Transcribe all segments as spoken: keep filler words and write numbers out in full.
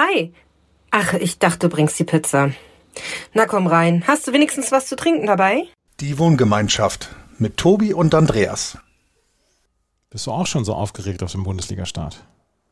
Hi. Ach, ich dachte, du bringst die Pizza. Na komm rein. Hast du wenigstens was zu trinken dabei? Die Wohngemeinschaft mit Tobi und Andreas. Bist du auch schon so aufgeregt auf den Bundesliga-Start?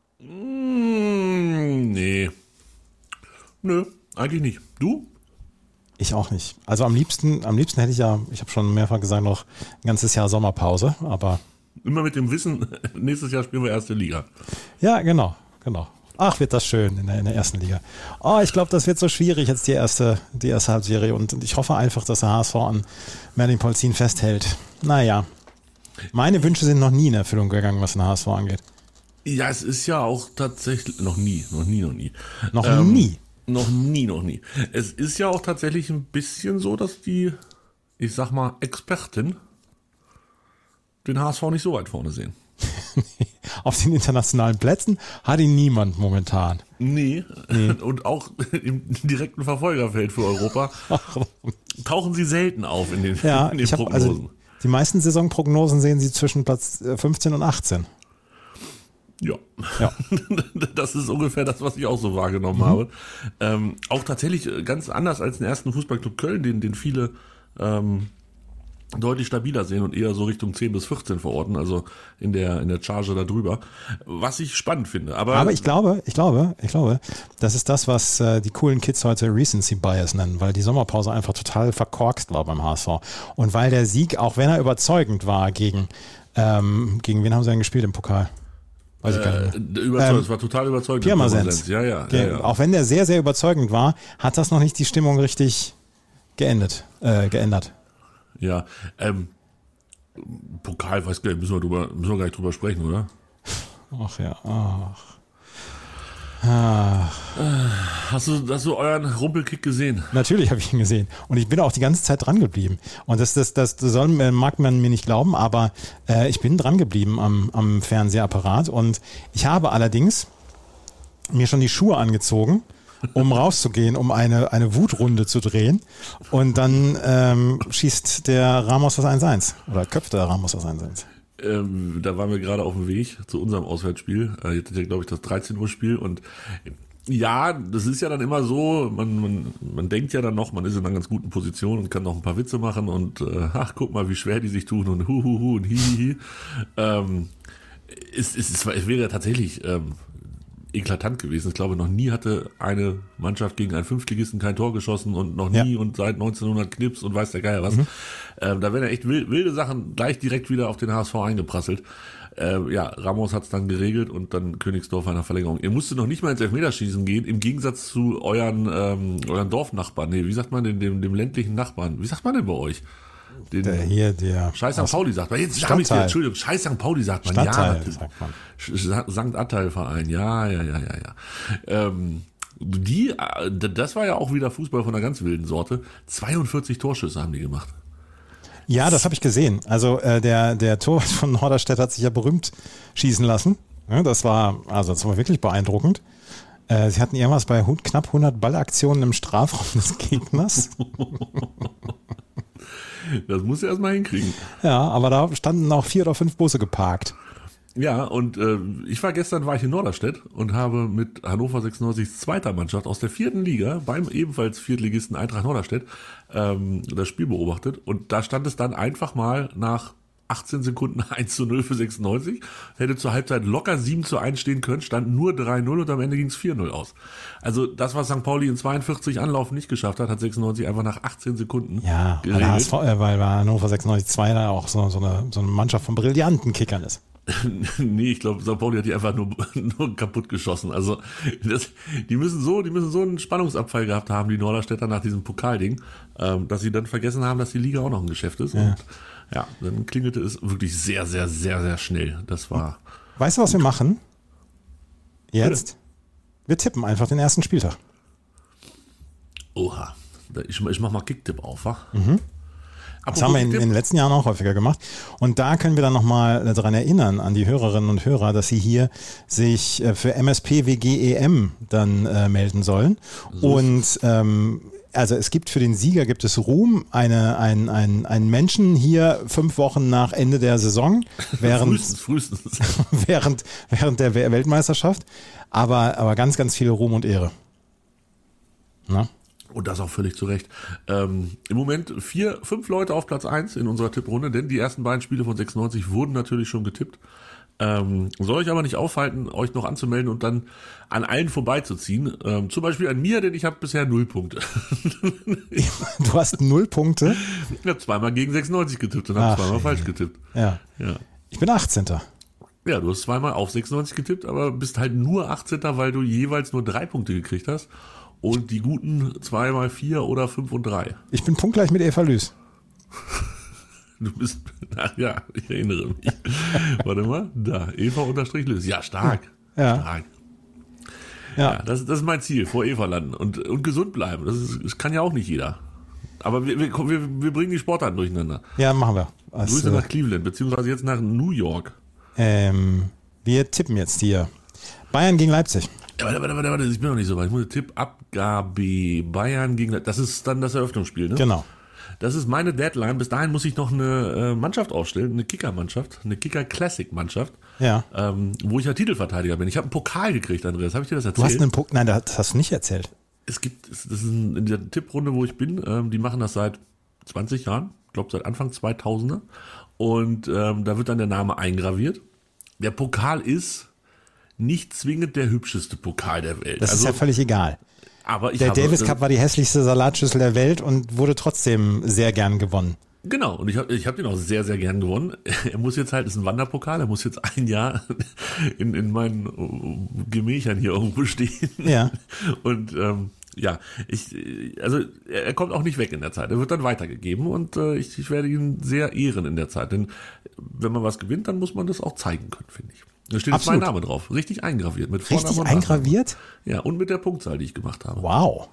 Mm, nee. Nö, eigentlich nicht. Du? Ich auch nicht. Also am liebsten, am liebsten hätte ich ja, ich habe schon mehrfach gesagt, noch ein ganzes Jahr Sommerpause, aber... Immer mit dem Wissen, nächstes Jahr spielen wir erste Liga. Ja, genau, genau. Ach, wird das schön in der, in der ersten Liga. Oh, ich glaube, das wird so schwierig jetzt die erste, die erste Halbserie und ich hoffe einfach, dass der H S V an Merlin Polzin festhält. Naja, meine Wünsche sind noch nie in Erfüllung gegangen, was den H S V angeht. Ja, es ist ja auch tatsächlich, noch nie, noch nie, noch nie. Noch ähm, nie? Noch nie, noch nie. Es ist ja auch tatsächlich ein bisschen so, dass die, ich sag mal, Experten den H S V nicht so weit vorne sehen. Auf den internationalen Plätzen hat ihn niemand momentan. Nee. nee, und auch im direkten Verfolgerfeld für Europa tauchen sie selten auf in den, ja, in den ich hab, Prognosen. Also die meisten Saisonprognosen sehen sie zwischen Platz fünfzehn und achtzehn. Ja, ja. Das ist ungefähr das, was ich auch so wahrgenommen mhm. habe. Ähm, auch tatsächlich ganz anders als den ersten Fußballclub Köln, den, den viele ähm, deutlich stabiler sehen und eher so Richtung zehn bis vierzehn verorten, also in der in der Charge da drüber, was ich spannend finde. Aber, Aber ich glaube, ich glaube, ich glaube, das ist das, was äh, die coolen Kids heute Recency Bias nennen, weil die Sommerpause einfach total verkorkst war beim H S V und weil der Sieg, auch wenn er überzeugend war gegen, ähm, gegen wen haben sie denn gespielt im Pokal? Weiß ich gar nicht mehr. Äh, überzeugend, ähm, es war total überzeugend. Pirmasens. Ja, ja, ja, ja, ja. Auch wenn der sehr, sehr überzeugend war, hat das noch nicht die Stimmung richtig geendet, äh, geändert. Ja, ähm, Pokal, weiß gar nicht, müssen wir, drüber, müssen wir gar nicht drüber sprechen, oder? Ach ja, ach. ach. Hast du, hast du euren Rumpelkick gesehen? Natürlich habe ich ihn gesehen und ich bin auch die ganze Zeit dran geblieben und das, das, das soll, mag man mir nicht glauben, aber äh, ich bin dran geblieben am, am Fernsehapparat und ich habe allerdings mir schon die Schuhe angezogen, um rauszugehen, um eine, eine Wutrunde zu drehen. Und dann ähm, schießt der Ramos das eins eins. Oder köpft der Ramos das eins eins. Ähm, da waren wir gerade auf dem Weg zu unserem Auswärtsspiel. Äh, jetzt ist ja, glaube ich, das dreizehn Uhr Spiel. Und ja, das ist ja dann immer so, man, man, man denkt ja dann noch, man ist in einer ganz guten Position und kann noch ein paar Witze machen. Und äh, ach, guck mal, wie schwer die sich tun und huhuhu und hihihi. Ähm, es, es, es, es wäre tatsächlich... Ähm, eklatant gewesen. Ich glaube, noch nie hatte eine Mannschaft gegen einen Fünftligisten kein Tor geschossen und noch nie ja. und seit neunzehnhundert Knips und weiß der Geier was. Mhm. Ähm, da werden ja echt wilde Sachen gleich direkt wieder auf den H S V eingeprasselt. Ähm, ja, Ramos hat es dann geregelt und dann Königsdorf einer Verlängerung. Ihr musstet noch nicht mal ins Elfmeterschießen gehen, im Gegensatz zu euren ähm, euren Dorfnachbarn. Nee, wie sagt man denn, dem, dem ländlichen Nachbarn? Wie sagt man denn bei euch? Den der hier, der Scheiß Sankt Pauli sagt man. Jetzt habe ich dir, Entschuldigung, Scheiß Sankt Pauli sagt man. Stadtteil, ja, sagt man. Sankt Atteilverein, ja, ja, ja, ja, ja. Ähm, die, das war ja auch wieder Fußball von einer ganz wilden Sorte. zweiundvierzig Torschüsse haben die gemacht. Ja, das habe ich gesehen. Also äh, der, der Torwart von Norderstedt hat sich ja berühmt schießen lassen. Ja, das war, also das war wirklich beeindruckend. Äh, sie hatten irgendwas bei knapp hundert Ballaktionen im Strafraum des Gegners. Das muss er erstmal hinkriegen. Ja, aber da standen auch vier oder fünf Busse geparkt. Ja, und äh, ich war gestern, war ich in Norderstedt und habe mit Hannover sechsundneunzig zweiter Mannschaft aus der vierten Liga beim ebenfalls Viertligisten Eintracht Norderstedt ähm, das Spiel beobachtet. Und da stand es dann einfach mal nach achtzehn Sekunden eins zu null für sechsundneunzig. Hätte zur Halbzeit locker sieben zu eins stehen können, stand nur drei null und am Ende ging es vier null aus. Also das, was Sankt Pauli in zweiundvierzig Anlaufen nicht geschafft hat, hat sechsundneunzig einfach nach achtzehn Sekunden ja, geregelt. Weil, H S V, äh, weil Hannover sechsundneunzig zwei da auch so, so, eine, so eine Mannschaft von brillanten Kickern ist. Nee, ich glaube, Sankt Pauli hat die einfach nur, nur kaputt geschossen. Also das, die müssen so, die müssen so einen Spannungsabfall gehabt haben, die Norderstädter nach diesem Pokalding, ähm, dass sie dann vergessen haben, dass die Liga auch noch ein Geschäft ist. Ja. Und ja, dann klingelte es wirklich sehr, sehr, sehr, sehr schnell. Das war. Weißt du, was wir machen? Jetzt? Wir tippen einfach den ersten Spieltag. Oha. Ich, ich mach mal Kicktipp auf, wa? Mhm. Das haben wir in, in den letzten Jahren auch häufiger gemacht. Und da können wir dann nochmal daran erinnern, an die Hörerinnen und Hörer, dass sie hier sich für M S P W G E M dann äh, melden sollen. So. Und ähm, also es gibt für den Sieger gibt es Ruhm, eine, ein, ein, ein Menschen hier fünf Wochen nach Ende der Saison, während, frühestens, frühestens. während, während der Weltmeisterschaft, aber, aber ganz, ganz viel Ruhm und Ehre. Na? Und das auch völlig zu Recht. Ähm, im Moment vier, fünf Leute auf Platz eins in unserer Tipprunde, denn die ersten beiden Spiele von sechsundneunzig wurden natürlich schon getippt. Ähm, soll euch aber nicht aufhalten, euch noch anzumelden und dann an allen vorbeizuziehen. Ähm, zum Beispiel an mir, denn ich habe bisher null Punkte. Du hast null Punkte? Ich habe zweimal gegen sechsundneunzig getippt und habe zweimal falsch getippt. Ja. ja. Ich bin achtzehnter. Ja, du hast zweimal auf sechsundneunzig getippt, aber bist halt nur achtzehnter, weil du jeweils nur drei Punkte gekriegt hast. Und die guten zweimal vier oder fünf und drei. Ich bin punktgleich mit Eva Lüß. Du bist, ach ja, ich erinnere mich. Warte mal, da, Eva unterstrich Lüß. Ja, stark. Ja. Stark. Ja, Ja, das, das ist mein Ziel, vor Eva landen und, und gesund bleiben. Das, ist, das kann ja auch nicht jeder. Aber wir, wir, wir, wir bringen die Sportarten durcheinander. ja machen wir. Also, Grüße nach Cleveland, beziehungsweise jetzt nach New York. ähm, wir tippen jetzt hier. Bayern gegen Leipzig. Ja, warte, warte, warte, warte, ich bin noch nicht so weit. Ich muss den Tipp, Abgabe, Bayern gegen, das ist dann das Eröffnungsspiel, ne? Genau. Das ist meine Deadline. Bis dahin muss ich noch eine äh, Mannschaft aufstellen, eine Kicker-Mannschaft, eine Kicker-Classic-Mannschaft, Ja. ähm, wo ich ja Titelverteidiger bin. Ich habe einen Pokal gekriegt, Andreas. Habe ich dir das Du erzählt? hast einen Punkt. Nein, das hast du nicht erzählt. Es gibt, das ist ein, in der Tipprunde, wo ich bin, ähm, die machen das seit zwanzig Jahren, ich glaube seit Anfang zweitausender. Und ähm, da wird dann der Name eingraviert. Der Pokal ist nicht zwingend der hübscheste Pokal der Welt. Das also, ist ja völlig egal. aber ich Der habe, Davis Cup war die hässlichste Salatschüssel der Welt und wurde trotzdem sehr gern gewonnen. Genau, und ich habe ich hab den auch sehr, sehr gern gewonnen. Er muss jetzt halt, ist ein Wanderpokal, er muss jetzt ein Jahr in, in meinen Gemächern hier irgendwo stehen. Ja. Und ähm, ja, ich, also er kommt auch nicht weg in der Zeit. Er wird dann weitergegeben und äh, ich, ich werde ihn sehr ehren in der Zeit. Denn wenn man was gewinnt, dann muss man das auch zeigen können, finde ich. Da steht jetzt mein Absolut. Name drauf. Richtig eingraviert. Mit Vornamen Richtig und Nachnamen. eingraviert? Ja, und mit der Punktzahl, die ich gemacht habe. Wow.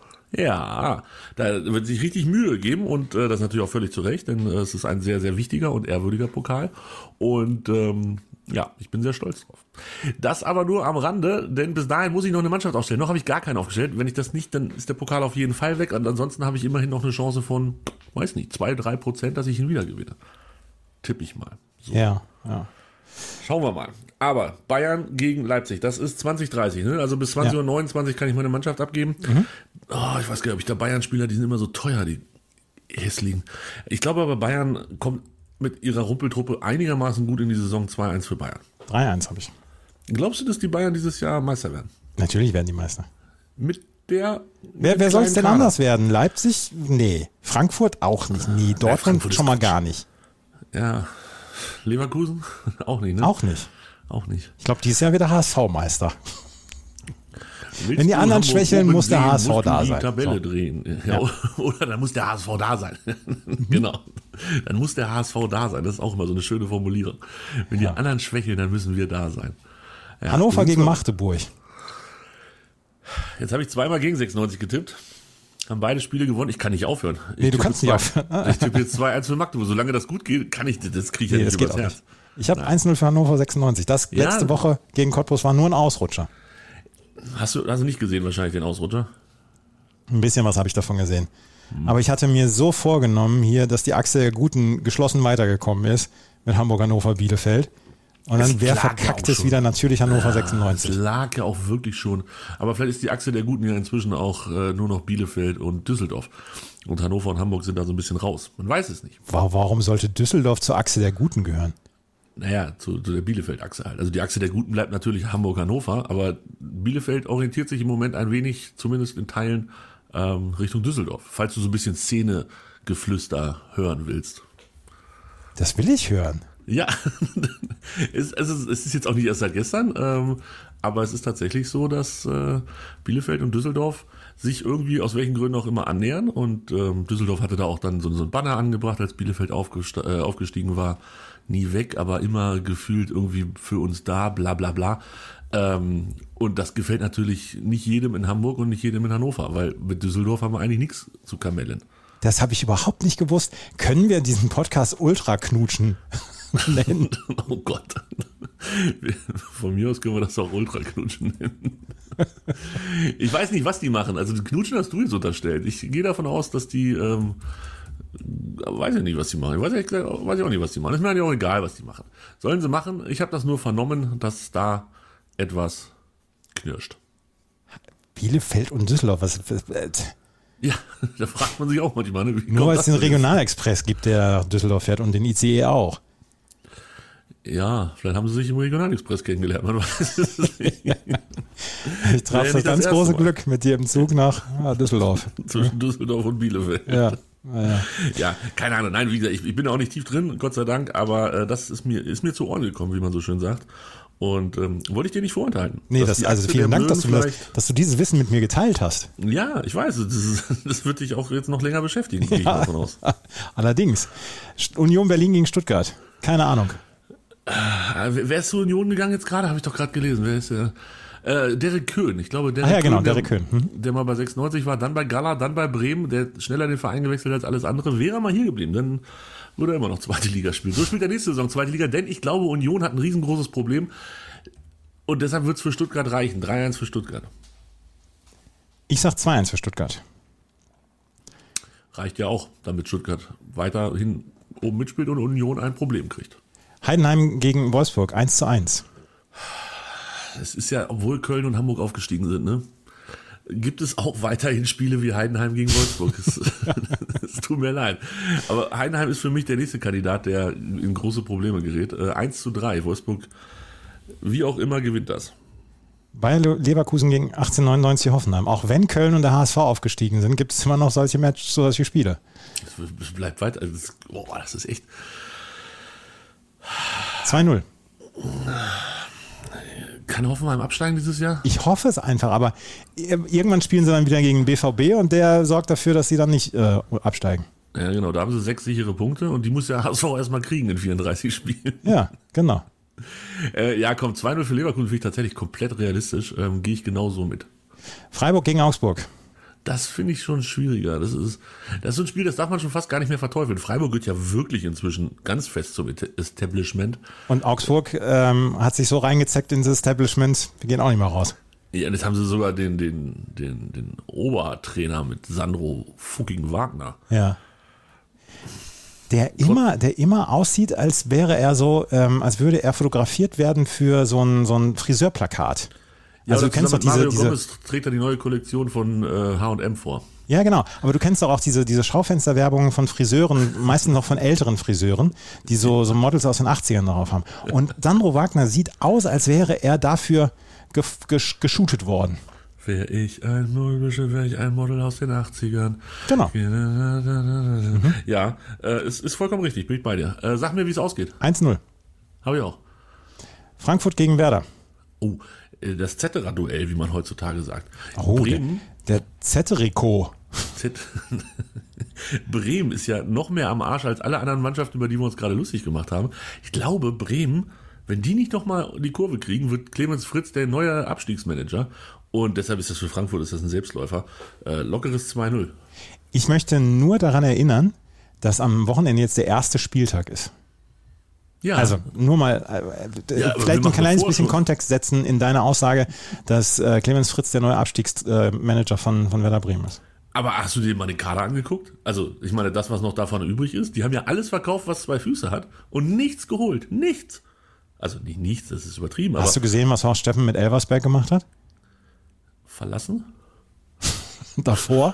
Ja, da wird sich richtig Mühe geben und äh, das ist natürlich auch völlig zu Recht, denn äh, es ist ein sehr, sehr wichtiger und ehrwürdiger Pokal und ähm, ja, ich bin sehr stolz drauf. Das aber nur am Rande, denn bis dahin muss ich noch eine Mannschaft aufstellen. Noch habe ich gar keinen aufgestellt. Wenn ich das nicht, dann ist der Pokal auf jeden Fall weg und ansonsten habe ich immerhin noch eine Chance von, weiß nicht, zwei, drei Prozent, dass ich ihn wieder gewinne. Tipp ich mal. So. Ja, ja. Schauen wir mal. Aber Bayern gegen Leipzig, das ist zwanzig dreißig, ne? Also bis zwanzig Uhr neunundzwanzig kann ich meine Mannschaft abgeben. Mhm. Oh, ich weiß gar nicht, ob ich da Bayern-Spieler, die sind immer so teuer, die hässlichen. Ich glaube aber, Bayern kommt mit ihrer Rumpeltruppe einigermaßen gut in die Saison zwei eins für Bayern. drei eins habe ich. Glaubst du, dass die Bayern dieses Jahr Meister werden? Natürlich werden die Meister. Mit der... Wer, mit wer soll es denn Kader? anders werden? Leipzig? Nee. Frankfurt auch nicht. Nee. Dortmund Frankfurt ist schon mal Quatsch. gar nicht. Ja. Leverkusen? Auch nicht, ne? Auch nicht. Auch nicht. Ich glaube, dieses Jahr wieder H S V-Meister. Willst Wenn die du anderen Hamburg schwächeln, oben muss der sehen, H S V musst du da die sein. Tabelle So. drehen. Ja, oder dann muss der H S V da sein. Genau. Dann muss der H S V da sein. Das ist auch immer so eine schöne Formulierung. Wenn die Ja. anderen schwächeln, dann müssen wir da sein. Ja, Hannover wir sind gegen zwar- Magdeburg. Jetzt habe ich zweimal gegen sechsundneunzig getippt. Haben beide Spiele gewonnen. Ich kann nicht aufhören. Ich Nee, du tippe kannst nicht zwei- aufhören. Ich tippe jetzt zwei eins für Magdeburg. Solange das gut geht, kann ich, das kriege ich Nee, ja das nicht geht übers auch Herz. nicht. Ich habe eins null für Hannover sechsundneunzig. Das Ja. letzte Woche gegen Cottbus war nur ein Ausrutscher. Hast du, hast du nicht gesehen wahrscheinlich den Ausrutscher? Ein bisschen was habe ich davon gesehen. Aber ich hatte mir so vorgenommen hier, dass die Achse der Guten geschlossen weitergekommen ist mit Hamburg, Hannover, Bielefeld. Und dann Es wer lag ja verkackt auch es schon. wieder? Natürlich Hannover Es sechsundneunzig. lag ja auch wirklich schon. Aber vielleicht ist die Achse der Guten ja inzwischen auch äh, nur noch Bielefeld und Düsseldorf. Und Hannover und Hamburg sind da so ein bisschen raus. Man weiß es nicht. Wa- Warum sollte Düsseldorf zur Achse der Guten gehören? Naja, zu, zu der Bielefeld-Achse halt. Also die Achse der Guten bleibt natürlich Hamburg-Hannover, aber Bielefeld orientiert sich im Moment ein wenig, zumindest in Teilen, ähm, Richtung Düsseldorf. Falls du so ein bisschen Szenegeflüster hören willst. Das will ich hören. Ja, es, es, ist, es ist jetzt auch nicht erst seit gestern, ähm, aber es ist tatsächlich so, dass äh, Bielefeld und Düsseldorf sich irgendwie aus welchen Gründen auch immer annähern und ähm, Düsseldorf hatte da auch dann so, so ein Banner angebracht, als Bielefeld aufgest äh, aufgestiegen war, nie weg, aber immer gefühlt irgendwie für uns da, bla bla bla. Ähm, und das gefällt natürlich nicht jedem in Hamburg und nicht jedem in Hannover, weil mit Düsseldorf haben wir eigentlich nichts zu kamellen. Das habe ich überhaupt nicht gewusst. Können wir diesen Podcast Ultra knutschen nennen? Oh Gott. Von mir aus können wir das auch Ultraknutschen nennen. Ich weiß nicht, was die machen. Also Knutschen hast du jetzt unterstellt. Ich gehe davon aus, dass die, ähm, weiß ich nicht, was die machen. Ich weiß, ich weiß ich auch nicht, was die machen. Ist mir eigentlich auch egal, was die machen. Sollen sie machen? Ich habe das nur vernommen, dass da etwas knirscht. Bielefeld und Düsseldorf, was... Äh, Ja, da fragt man sich auch manchmal. Ne? Nur weil es den Regionalexpress gibt, der Düsseldorf fährt und den I C E auch. Ja, vielleicht haben sie sich im Regionalexpress kennengelernt. Man weiß es nicht. Ich traf ja, das ganz das große Mal. Glück mit dir im Zug nach ja, Düsseldorf. Zwischen Düsseldorf und Bielefeld. Ja. Ja. ja, keine Ahnung. Nein, wie gesagt, ich, ich bin ja auch nicht tief drin, Gott sei Dank, aber äh, das ist mir, ist mir zu Ohren gekommen, wie man so schön sagt. Und ähm, wollte ich dir nicht vorenthalten. Nee, das, also vielen Dank, dass du, das, dass du dieses Wissen mit mir geteilt hast. Ja, ich weiß, das, ist, das wird dich auch jetzt noch länger beschäftigen, gehe ich ja, davon aus. Allerdings. Union Berlin gegen Stuttgart. Keine Ahnung. Äh, wer ist zur Union gegangen jetzt gerade? Habe ich doch gerade gelesen. Wer ist der? Äh, Derek Köhn. Ich glaube, Derek ah, ja, genau, Köhn, Derek der, Köhn. Hm. der mal bei sechsundneunzig war, dann bei Gala, dann bei Bremen, der schneller den Verein gewechselt hat als alles andere. Wäre er mal hier geblieben, dann würde er immer noch zweite Liga spielen. So spielt er nächste Saison zweite Liga, denn ich glaube, Union hat ein riesengroßes Problem. Und deshalb wird es für Stuttgart reichen. drei eins für Stuttgart. Ich sag zwei eins für Stuttgart. Reicht ja auch, damit Stuttgart weiterhin oben mitspielt und Union ein Problem kriegt. Heidenheim gegen Wolfsburg, eins zu eins. Es ist ja, obwohl Köln und Hamburg aufgestiegen sind, ne, gibt es auch weiterhin Spiele wie Heidenheim gegen Wolfsburg. Es, es tut mir leid. Aber Heidenheim ist für mich der nächste Kandidat, der in große Probleme gerät. Äh, eins zu drei. Wolfsburg, wie auch immer, gewinnt das. Bayer Leverkusen gegen achtzehnhundertneunundneunzig Hoffenheim. Auch wenn Köln und der H S V aufgestiegen sind, gibt es immer noch solche Matches, solche Spiele. Es bleibt weiter. Also das, oh, das ist echt... zwei null. Kann Hoffenheim absteigen dieses Jahr? Ich hoffe es einfach, aber irgendwann spielen sie dann wieder gegen den B V B und der sorgt dafür, dass sie dann nicht äh, absteigen. Ja, genau. Da haben sie sechs sichere Punkte und die muss der H S V erstmal kriegen in vierunddreißig Spielen. Ja, genau. Äh, ja, komm, zwei null für Leverkusen finde ich tatsächlich komplett realistisch. Ähm, Gehe ich genauso mit. Freiburg gegen Augsburg. Das finde ich schon schwieriger. Das ist, das ist so ein Spiel, das darf man schon fast gar nicht mehr verteufeln. Freiburg gehört ja wirklich inzwischen ganz fest zum Establishment. Und Augsburg ähm, hat sich so reingezeckt ins Establishment, wir gehen auch nicht mehr raus. Ja, jetzt haben sie sogar den, den, den, den Obertrainer mit Sandro fucking Wagner. Ja. Der immer, der immer aussieht, als wäre er so, ähm, als würde er fotografiert werden für so ein, so ein Friseurplakat. Ja, also du kennst doch diese, Mario diese Gomez trägt da die neue Kollektion von äh, H und M vor. Ja, genau. Aber du kennst doch auch diese, diese Schaufensterwerbungen von Friseuren, meistens noch von älteren Friseuren, die so, so Models aus den achtzigern darauf haben. Und Sandro Wagner sieht aus, als wäre er dafür ge, ge, geshootet worden. Wäre ich ein Model, wäre ich ein Model aus den achtzigern. Genau. Mhm. Ja, äh, es ist vollkommen richtig, bin ich bei dir. Äh, sag mir, wie es ausgeht. eins null. Habe ich auch. Frankfurt gegen Werder. Oh, das Zetterer-Duell, wie man heutzutage sagt. Oh, Bremen, der, der Zetterico. Z- Bremen ist ja noch mehr am Arsch als alle anderen Mannschaften, über die wir uns gerade lustig gemacht haben. Ich glaube, Bremen, wenn die nicht nochmal die Kurve kriegen, wird Clemens Fritz der neue Abstiegsmanager. Und deshalb ist das für Frankfurt ist das ein Selbstläufer. Äh, lockeres zwei null. Ich möchte nur daran erinnern, dass am Wochenende jetzt der erste Spieltag ist. Ja. Also nur mal äh, ja, vielleicht ein kleines bisschen Kontext setzen in deine Aussage, dass äh, Clemens Fritz der neue Abstiegsmanager äh, von, von Werder Bremen ist. Aber hast du dir mal den Kader angeguckt? Also ich meine, das, was noch davon übrig ist, die haben ja alles verkauft, was zwei Füße hat und nichts geholt. Nichts. Also nicht nichts, das ist übertrieben. Hast aber du gesehen, was Horst Steffen mit Elversberg gemacht hat? Verlassen? Davor?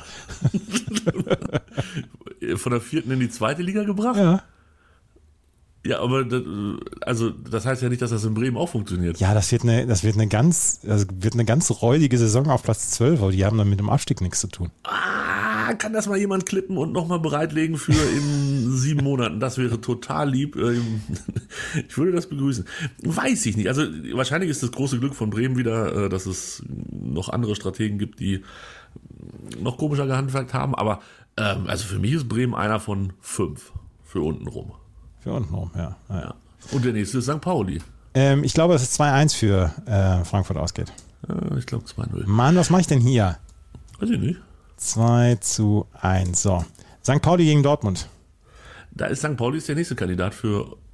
Von der vierten in die zweite Liga gebracht? Ja. Ja, aber das, also das heißt ja nicht, dass das in Bremen auch funktioniert. Ja, das wird eine, das wird eine ganz, das wird eine ganz räudige Saison auf Platz zwölf, aber die haben dann mit dem Abstieg nichts zu tun. Ah, kann das mal jemand klippen und nochmal bereitlegen für in sieben Monaten? Das wäre total lieb. Ich würde das begrüßen. Weiß ich nicht. Also wahrscheinlich ist das große Glück von Bremen wieder, dass es noch andere Strategen gibt, die noch komischer gehandwerkt haben. Aber ähm, also für mich ist Bremen einer von fünf für unten rum. Für unten rum, ja. ja. ja. Und der nächste ist Sankt Pauli. Ähm, ich glaube, dass es zwei eins für äh, Frankfurt ausgeht. Ja, ich glaube zwei null. Mann, was mache ich denn hier? Weiß ich nicht. zwei zu eins. So. Sankt Pauli gegen Dortmund. Da ist Sankt Pauli ist der nächste Kandidat für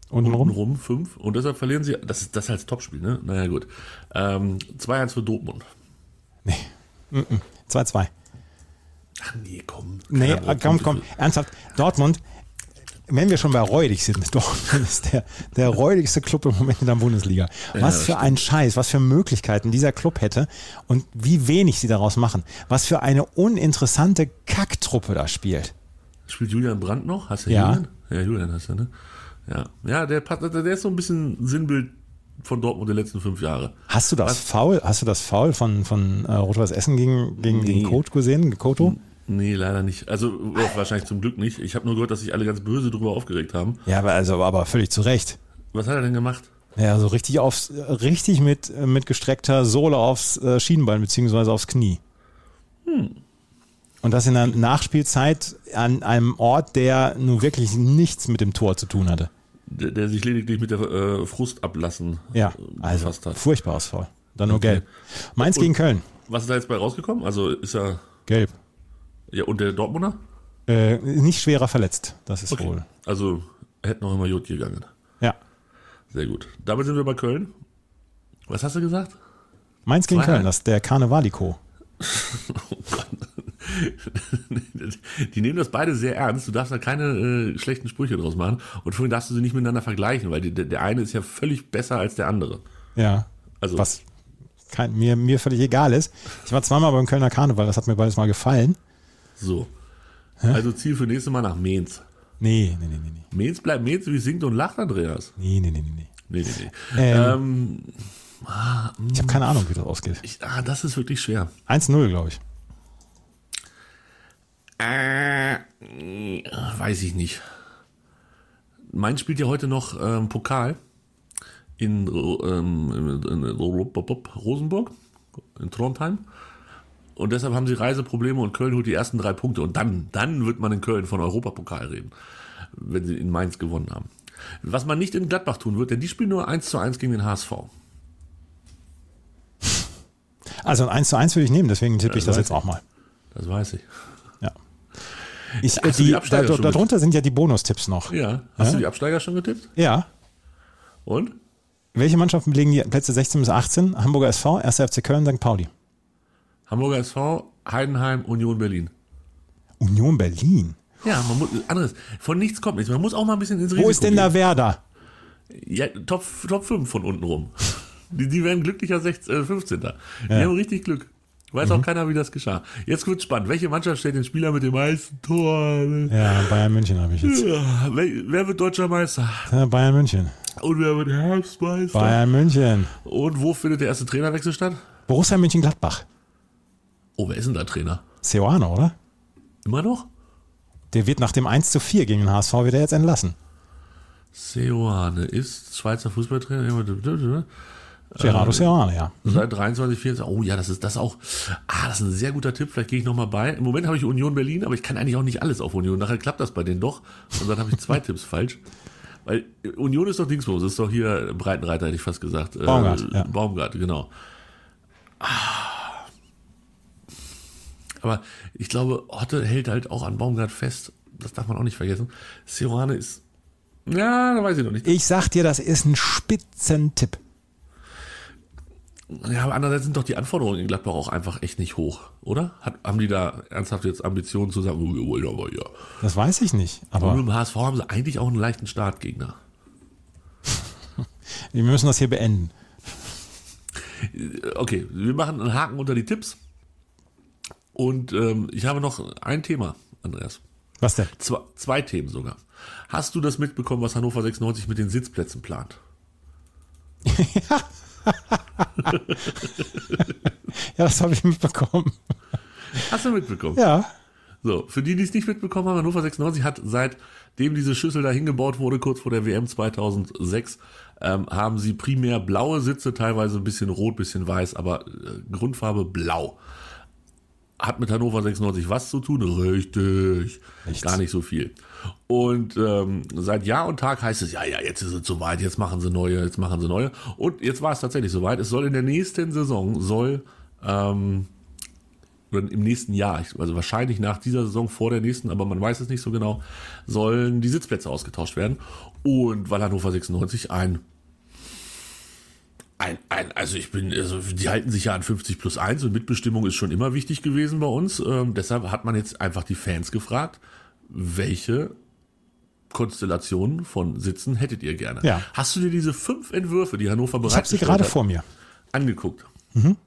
Untenrum? Untenrum fünf. Und deshalb verlieren sie, das ist das als Topspiel, ne? Naja, gut. Ähm, zwei eins für Dortmund. Nee. zwei zwei. Ach nee, komm. Nee, Keiner komm, braucht komm. Punkte Ernsthaft. Dortmund, wenn wir schon bei räudig sind, Dortmund ist der, der räudigste Club im Moment in der Bundesliga. Ja, Was das für stimmt. ein Scheiß, was für Möglichkeiten dieser Club hätte und wie wenig sie daraus machen. Was für eine uninteressante Kacktruppe da spielt. für. Spielt Julian Brandt noch? Hast du Ja. Julian? Ja, Julian hast du, ne? Ja, ja der, passt- der ist so ein bisschen Sinnbild von Dortmund der letzten fünf Jahre. Hast du das Was? Foul, hast du das Foul von, von äh, Rot-Weiß Essen gegen, gegen, Nee. gegen Koto gesehen? Koto? Nee, leider nicht. Also äh, wahrscheinlich zum Glück nicht. Ich habe nur gehört, dass sich alle ganz böse drüber aufgeregt haben. Ja, aber also aber völlig zu Recht. Was hat er denn gemacht? Ja, so richtig aufs, richtig mit, mit gestreckter Sohle aufs äh, Schienbein beziehungsweise aufs Knie. Hm. Und das in der Nachspielzeit an einem Ort, der nun wirklich nichts mit dem Tor zu tun hatte. Der, der sich lediglich mit der äh, Frust ablassen Ja, äh, also befasst hat. furchtbares Foul. Dann nur Okay. gelb. Mainz Und- gegen Köln. Was ist da jetzt bei rausgekommen? Also ist er. Gelb. Ja, und der Dortmunder? Äh, nicht schwerer verletzt. Das ist Okay. wohl. Also hätte noch immer Jod gegangen. Ja. Sehr gut. Damit sind wir bei Köln. Was hast du gesagt? Mainz gegen Zwei Köln, eins. das ist der Karnevaliko. Oh Gott. Die nehmen das beide sehr ernst. Du darfst da keine äh, schlechten Sprüche draus machen. Und vorhin darfst du sie nicht miteinander vergleichen, weil die, der, der eine ist ja völlig besser als der andere. Ja. Also Was kein, mir, mir völlig egal ist. Ich war zweimal beim Kölner Karneval, das hat mir beides mal gefallen. so. Also Ziel für nächstes Mal nach Mainz. Nee, nee, nee, nee, nee. Mainz bleibt Mainz, wie singt und lacht Andreas. Nee, nee, nee, nee, nee. Nee, nee, nee. Ähm, Ähm, Ich habe keine Ahnung, wie das ausgeht. ich, ah, das ist wirklich schwer. eins null, glaube ich. Äh, weiß ich nicht. Mainz spielt ja heute noch ähm, Pokal in, ähm, in, in Rosenburg, in Trondheim. Und deshalb haben sie Reiseprobleme und Köln holt die ersten drei Punkte. Und dann, dann wird man in Köln von Europapokal reden, wenn sie in Mainz gewonnen haben. Was man nicht in Gladbach tun wird, denn die spielen nur eins zu eins gegen den H S V. Also ein eins zu eins würde ich nehmen, deswegen tippe ich das weiß jetzt auch mal. Das weiß ich. Ja. Ich, Hast du die, die da, Absteiger schon darunter sind ja die Bonustipps noch. Ja. Hast Ja? du die Absteiger schon getippt? Ja. Und? Welche Mannschaften belegen die Plätze sechzehn bis achtzehn? Hamburger S V, erster F C Köln, Sankt Pauli. Hamburger S V, Heidenheim, Union Berlin. Union Berlin. Ja, man muss, anderes, von nichts kommt nichts. Man muss auch mal ein bisschen ins Risiko Wo ist denn da gehen. Werder? Ja, Top, Top fünf von unten rum. Die, die werden glücklicher sechzehnter, äh, fünfzehnter. Die Ja. haben richtig Glück. Weiß auch keiner, wie das geschah. Jetzt wird's spannend. Welche Mannschaft stellt den Spieler mit den meisten Toren? Ja, Bayern München habe ich jetzt. Ja, wer, wer wird deutscher Meister? Ja, Bayern München. Und wer wird Herbstmeister? Bayern München. Und wo findet der erste Trainerwechsel statt? Borussia Mönchengladbach. Oh, wer ist denn da Trainer? Seoane, oder? Immer noch? Der wird nach dem eins zu vier gegen den H S V wieder jetzt entlassen. Seoane ist Schweizer Fußballtrainer. Gerardo Seoane, ja. Seit dreiundzwanzig, vierundzwanzig. Oh ja, das ist das auch. Ah, das ist ein sehr guter Tipp. Vielleicht gehe ich nochmal bei. Im Moment habe ich Union Berlin, aber ich kann eigentlich auch nicht alles auf Union. Nachher klappt das bei denen doch. Und dann habe ich zwei Tipps falsch. Weil Union ist doch Dingsbums, ist doch hier Breitenreiter, hätte ich fast gesagt. Baumgart, äh, ja. Baumgart, genau. Ah. Aber ich glaube, Otte hält halt auch an Baumgart fest. Das darf man auch nicht vergessen. Seoane ist. Ja, da weiß ich noch nicht. Ich sag dir, das ist ein Spitzentipp. Ja, aber andererseits sind doch die Anforderungen in Gladbach auch einfach echt nicht hoch, oder? Hat, haben die da ernsthaft jetzt Ambitionen zu sagen, oh, wir wollen aber ja. Das weiß ich nicht. Aber Aber mit dem H S V haben sie eigentlich auch einen leichten Startgegner. wir müssen das hier beenden. Okay, wir machen einen Haken unter die Tipps. Und ähm, ich habe noch ein Thema, Andreas. Was denn? Zwei, zwei Themen sogar. Hast du das mitbekommen, was Hannover sechsundneunzig mit den Sitzplätzen plant? Ja, das habe ich mitbekommen. Hast du mitbekommen? Ja. So, für die, die es nicht mitbekommen haben, Hannover sechsundneunzig hat, seitdem diese Schüssel da hingebaut wurde, kurz vor der W M zweitausendsechs, ähm, haben sie primär blaue Sitze, teilweise ein bisschen rot, bisschen weiß, aber äh, Grundfarbe blau. Hat mit Hannover sechsundneunzig was zu tun? Richtig. Nichts. Gar nicht so viel. Und ähm, seit Jahr und Tag heißt es, ja, ja, jetzt ist es soweit, jetzt machen sie neue, jetzt machen sie neue. Und jetzt war es tatsächlich soweit. Es soll in der nächsten Saison, soll ähm, oder im nächsten Jahr, also wahrscheinlich nach dieser Saison, vor der nächsten, aber man weiß es nicht so genau, sollen die Sitzplätze ausgetauscht werden. Und weil Hannover sechsundneunzig ein, ein, ein also ich bin, also die halten sich ja an fünfzig plus eins und Mitbestimmung ist schon immer wichtig gewesen bei uns. Ähm, deshalb hat man jetzt einfach die Fans gefragt, welche Konstellationen von Sitzen hättet ihr gerne? Ja. Hast du dir diese fünf Entwürfe, die Hannover Ich habe sie bereitgestellt gerade hat, vor mir. angeguckt? Mhm.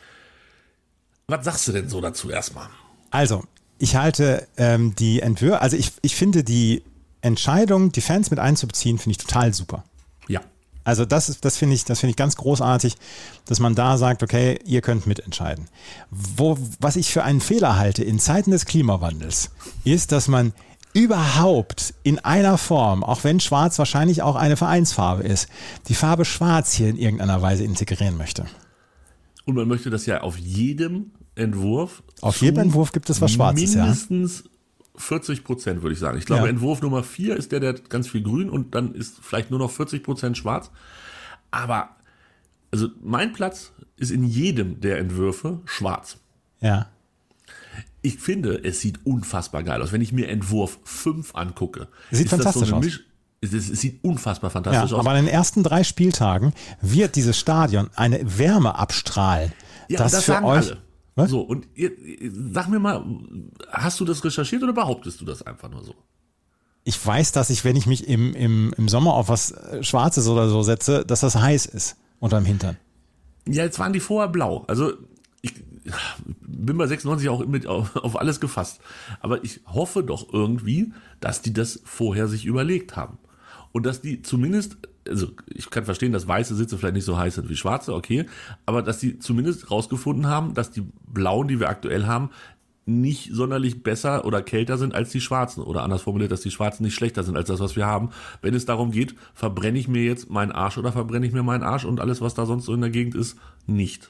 Was sagst du denn so dazu erstmal? Also, ich halte ähm, die Entwürfe, also ich, ich finde die Entscheidung, die Fans mit einzubeziehen, finde ich total super. Ja. Also das ist, das finde ich, das finde ich ganz großartig, dass man da sagt, okay, ihr könnt mitentscheiden. Wo, was ich für einen Fehler halte in Zeiten des Klimawandels, ist, dass man überhaupt in einer Form, auch wenn Schwarz wahrscheinlich auch eine Vereinsfarbe ist, die Farbe Schwarz hier in irgendeiner Weise integrieren möchte. Und man möchte das ja auf jedem Entwurf. Auf jedem Entwurf gibt es was Schwarzes, ja. Mindestens vierzig Prozent, würde ich sagen. Ich glaube, Ja. Entwurf Nummer vier ist der, der hat ganz viel grün und dann ist vielleicht nur noch vierzig Prozent schwarz. Aber, also mein Platz ist in jedem der Entwürfe schwarz. Ja. Ich finde, es sieht unfassbar geil aus. Wenn ich mir Entwurf fünf angucke, Sieht ist das fantastisch so eine aus. Misch- es, es sieht unfassbar Ja, fantastisch aus. aber in den ersten drei Spieltagen wird dieses Stadion eine Wärme abstrahlen. Ja, das, das für sagen euch, alle. Was? So, und ihr, sag mir mal, hast du das recherchiert oder behauptest du das einfach nur so? Ich weiß, dass ich, wenn ich mich im, im, im Sommer auf was Schwarzes oder so setze, dass das heiß ist unterm Hintern. Ja, jetzt waren die vorher blau. Also ich bin bei sechsundneunzig auch mit auf, auf alles gefasst. Aber ich hoffe doch irgendwie, dass die das vorher sich überlegt haben. Und dass die zumindest, also ich kann verstehen, dass weiße Sitze vielleicht nicht so heiß sind wie schwarze, okay, aber dass die zumindest rausgefunden haben, dass die blauen, die wir aktuell haben, nicht sonderlich besser oder kälter sind als die schwarzen. Oder anders formuliert, dass die schwarzen nicht schlechter sind als das, was wir haben. Wenn es darum geht, verbrenne ich mir jetzt meinen Arsch oder verbrenne ich mir meinen Arsch und alles, was da sonst so in der Gegend ist, nicht.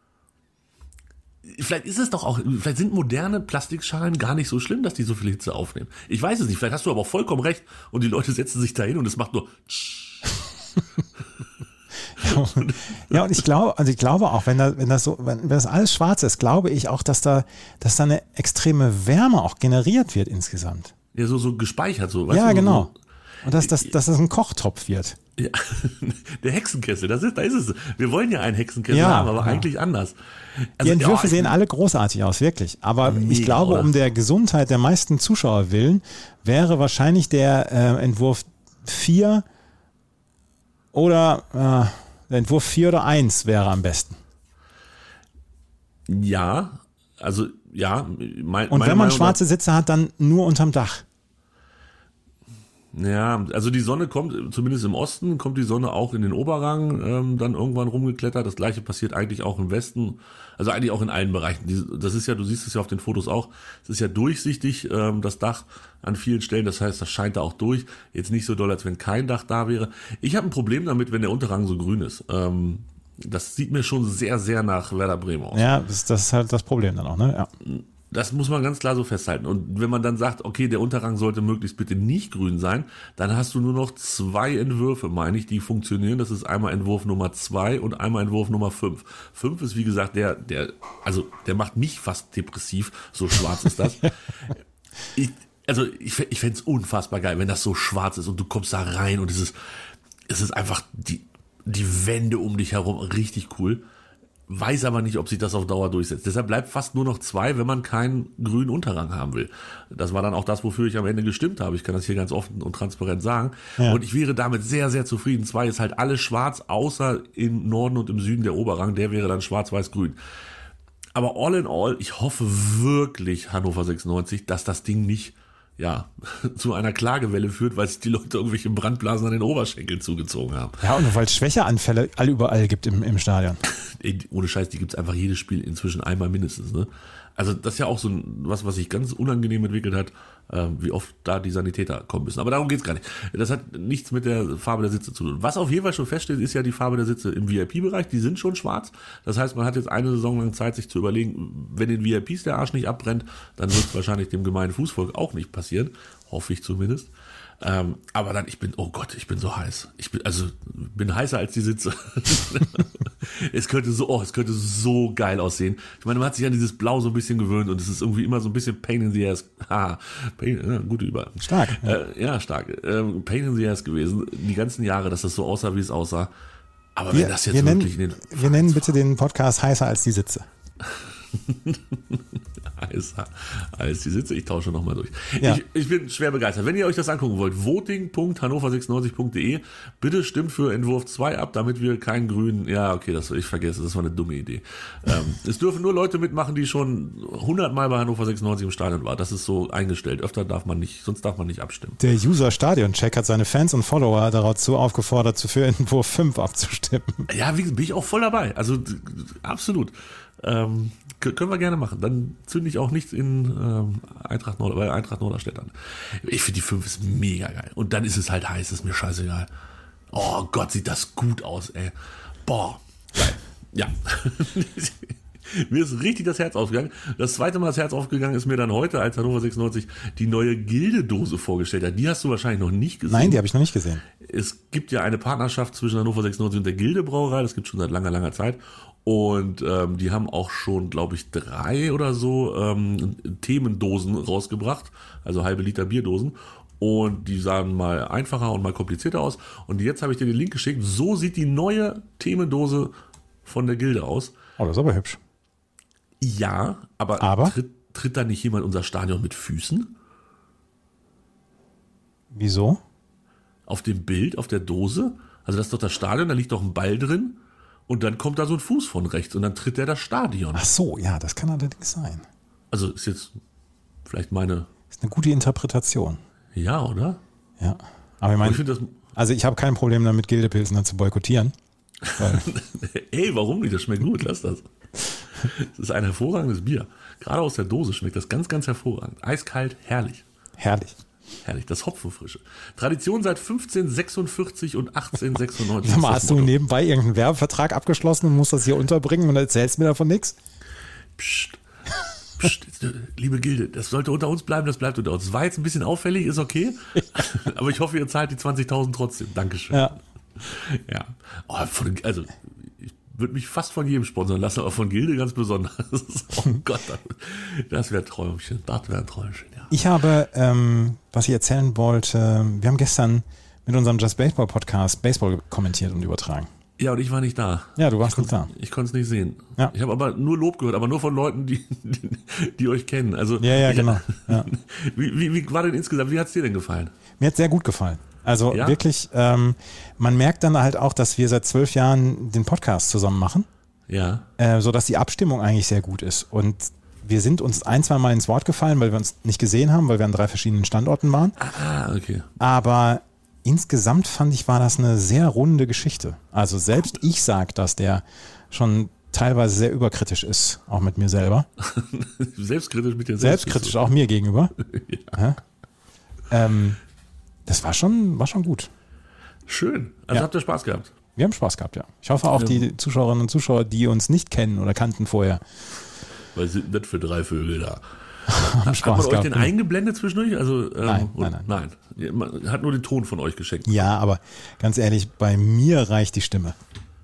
Vielleicht ist es doch auch, vielleicht sind moderne Plastikschalen gar nicht so schlimm, dass die so viel Hitze aufnehmen. Ich weiß es nicht, vielleicht hast du aber auch vollkommen recht und die Leute setzen sich da hin und es macht nur Ja, und ich glaube, also ich glaube auch, wenn da, wenn das so, wenn, wenn das alles schwarz ist, glaube ich auch, dass da, dass da eine extreme Wärme auch generiert wird insgesamt. ja, so, so gespeichert, so. Weißt Ja, du, so, genau. Und dass, dass, dass das ein Kochtopf wird. Ja, der Hexenkessel, das ist, da ist es. Wir wollen ja einen Hexenkessel Ja, haben, aber ja. eigentlich anders. Die Also, Entwürfe ja, sehen alle großartig aus, wirklich. Aber ich Mega, glaube, oder? um der Gesundheit der meisten Zuschauer willen, wäre wahrscheinlich der äh, Entwurf vier oder äh, der Entwurf vier oder eins wäre am besten. Ja, also ja. Mein, Und meine wenn man Meinung schwarze Sitze hat, dann nur unterm Dach. Ja, also die Sonne kommt, zumindest im Osten, kommt die Sonne auch in den Oberrang ähm, dann irgendwann rumgeklettert. Das gleiche passiert eigentlich auch im Westen, also eigentlich auch in allen Bereichen. Die, das ist ja, du siehst es ja auf den Fotos auch, es ist ja durchsichtig, ähm, das Dach an vielen Stellen. Das heißt, das scheint da auch durch. Jetzt nicht so doll, als wenn kein Dach da wäre. Ich habe ein Problem damit, wenn der Unterrang so grün ist. Ähm, das sieht mir schon sehr, sehr nach Werder Bremen aus. Ja, das, das ist halt das Problem dann auch, ne? Ja. Das muss man ganz klar so festhalten. Und wenn man dann sagt, okay, der Unterrang sollte möglichst bitte nicht grün sein, dann hast du nur noch zwei Entwürfe, meine ich, die funktionieren. Das ist einmal Entwurf Nummer zwei und einmal Entwurf Nummer fünf. Fünf ist, wie gesagt, der, der, also, der macht mich fast depressiv. So schwarz ist das. ich, also, ich, ich fände es unfassbar geil, wenn das so schwarz ist und du kommst da rein und es ist, es ist einfach die, die Wände um dich herum richtig cool. Weiß aber nicht, ob sich das auf Dauer durchsetzt. Deshalb bleibt fast nur noch zwei, wenn man keinen grünen Unterrang haben will. Das war dann auch das, wofür ich am Ende gestimmt habe. Ich kann das hier ganz offen und transparent sagen. Ja. Und ich wäre damit sehr, sehr zufrieden. Zwei ist halt alles schwarz, außer im Norden und im Süden der Oberrang. Der wäre dann schwarz-weiß-grün. Aber all in all, ich hoffe wirklich, Hannover sechsundneunzig, dass das Ding nicht ja, zu einer Klagewelle führt, weil sich die Leute irgendwelche Brandblasen an den Oberschenkeln zugezogen haben. Ja, und weil es Schwächeanfälle all überall gibt im, im Stadion. Ey, ohne Scheiß, die gibt's einfach jedes Spiel inzwischen einmal mindestens, ne? Also das ist ja auch so ein, was, was sich ganz unangenehm entwickelt hat, äh, wie oft da die Sanitäter kommen müssen. Aber darum geht's gar nicht. Das hat nichts mit der Farbe der Sitze zu tun. Was auf jeden Fall schon feststeht, ist ja die Farbe der Sitze im V I P-Bereich. Die sind schon schwarz. Das heißt, man hat jetzt eine Saison lang Zeit, sich zu überlegen, wenn den V I Ps der Arsch nicht abbrennt, dann wird es wahrscheinlich dem gemeinen Fußvolk auch nicht passieren. Hoffe ich zumindest. Ähm, aber dann, ich bin, oh Gott, ich bin so heiß. Ich bin, also, bin heißer als die Sitze. Es könnte so, oh, es könnte so geil aussehen. Ich meine, man hat sich an dieses Blau so ein bisschen gewöhnt und es ist irgendwie immer so ein bisschen Pain in the Ass. Ha, Pain, ja, gute Über. Stark. Ja, äh, ja stark. Äh, Pain in the Ass gewesen. Die ganzen Jahre, dass das so aussah, wie es aussah. Aber wir, wenn das jetzt wir wirklich nennen, in den wir nennen bitte den Podcast heißer als die Sitze. heißer als die Sitze. Ich tausche nochmal durch. Ja. Ich, ich bin schwer begeistert. Wenn ihr euch das angucken wollt, voting punkt hannover sechsundneunzig punkt de. Bitte stimmt für Entwurf zwei ab, damit wir keinen grünen, ja, okay, das ich vergesse, das war eine dumme Idee. ähm, es dürfen nur Leute mitmachen, die schon hundertmal bei Hannover sechsundneunzig im Stadion waren. Das ist so eingestellt. Öfter darf man nicht, sonst darf man nicht abstimmen. Der User-Stadion-Check hat seine Fans und Follower dazu aufgefordert, für Entwurf fünf abzustimmen. Ja, wie, bin ich auch voll dabei. Also absolut. Ähm, können wir gerne machen. Dann zünde ich auch nichts in ähm, Eintracht Nord, bei Eintracht Norderstedt an. Ich finde die fünf ist mega geil. Und dann ist es halt heiß, ist mir scheißegal. Oh Gott, sieht das gut aus, ey. Boah. Geil. Ja. Mir ist richtig das Herz aufgegangen. Das zweite Mal das Herz aufgegangen ist mir dann heute, als Hannover sechsundneunzig die neue Gilde-Dose vorgestellt hat. Die hast du wahrscheinlich noch nicht gesehen. Nein, die habe ich noch nicht gesehen. Es gibt ja eine Partnerschaft zwischen Hannover sechsundneunzig und der Gilde-Brauerei. Das gibt es schon seit langer, langer Zeit. Und ähm, die haben auch schon, glaube ich, drei oder so ähm, Themendosen rausgebracht. Also halbe Liter Bierdosen. Und die sahen mal einfacher und mal komplizierter aus. Und jetzt habe ich dir den Link geschickt. So sieht die neue Themendose von der Gilde aus. Oh, das ist aber hübsch. Ja, aber, aber? Tritt, tritt da nicht jemand unser Stadion mit Füßen? Wieso? Auf dem Bild, auf der Dose? Also das ist doch das Stadion, da liegt doch ein Ball drin und dann kommt da so ein Fuß von rechts und dann tritt der das Stadion. Ach so, ja, das kann allerdings sein. Also ist jetzt vielleicht meine... Ist eine gute Interpretation. Ja, oder? Ja, aber ich meine, ich das, also ich habe kein Problem damit, Gildepilsner zu boykottieren. Ey, warum nicht? Das schmeckt gut, lass das. Das ist ein hervorragendes Bier. Gerade aus der Dose schmeckt das ganz, ganz hervorragend. Eiskalt, herrlich. Herrlich. Herrlich, das Hopfenfrische. Tradition seit fünfzehnhundertsechsundvierzig und achtzehnhundertsechsundneunzig. Sag mal, hast du nebenbei irgendeinen Werbevertrag abgeschlossen und musst das hier unterbringen und erzählst mir davon nichts? Psst. Psst, liebe Gilde, das sollte unter uns bleiben, das bleibt unter uns. Das war jetzt ein bisschen auffällig, ist okay. Aber ich hoffe, ihr zahlt die zwanzigtausend trotzdem. Dankeschön. Ja. Ja. Oh, von, also, ich würde mich fast von jedem sponsern lassen, aber von Gilde ganz besonders. Oh Gott, das wäre ein Träumchen. Das wäre ein Träumchen, ja. Ich habe, ähm, was ich erzählen wollte, wir haben gestern mit unserem Just Baseball Podcast Baseball kommentiert und übertragen. Ja, und ich war nicht da. Ja, du warst nicht da. Ich konnte es nicht sehen. Ja. Ich habe aber nur Lob gehört, aber nur von Leuten, die, die, die euch kennen. Also, ja, ja, ich, genau. Ja. Wie, wie, wie war denn insgesamt, wie hat es dir denn gefallen? Mir hat sehr gut gefallen. Also ja? wirklich, ähm, man merkt dann halt auch, dass wir seit zwölf Jahren den Podcast zusammen machen. Ja. Äh, sodass die Abstimmung eigentlich sehr gut ist. Und wir sind uns ein, zwei Mal ins Wort gefallen, weil wir uns nicht gesehen haben, weil wir an drei verschiedenen Standorten waren. Ah, okay. Aber insgesamt fand ich, war das eine sehr runde Geschichte. Also selbst ich sage, dass der schon teilweise sehr überkritisch ist, auch mit mir selber. Selbstkritisch mit dir selbst. Selbstkritisch auch mir gegenüber. Ja. Ja. Ähm, das war schon, war schon gut. Schön. Also ja. habt ihr Spaß gehabt? Wir haben Spaß gehabt, ja. Ich hoffe auch ja. die Zuschauerinnen und Zuschauer, die uns nicht kennen oder kannten vorher. Weil sind nicht für drei Vögel da. Haben Hat Spaß man euch gehabt, den ja. eingeblendet zwischendurch? Also, ähm, Nein, oder, nein, nein. nein. Man hat nur den Ton von euch geschenkt. Ja, aber ganz ehrlich, bei mir reicht die Stimme.